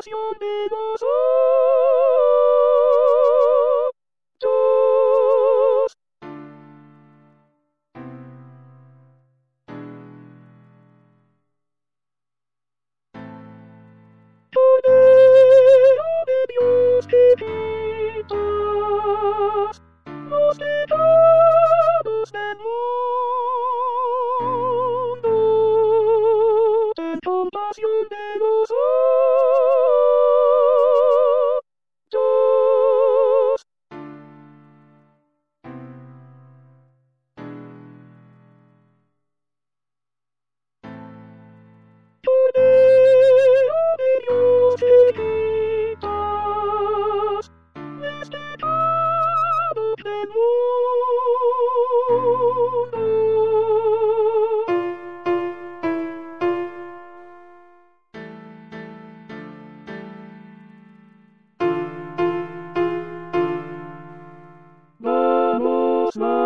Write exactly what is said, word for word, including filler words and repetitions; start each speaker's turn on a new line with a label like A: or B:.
A: compasión de nosotros. Cordero de Dios que quitas los pecados del mundo, ten compasión de nosotros. Cordero de Dios que quitas los pecados del mundo. Vamos, vamos.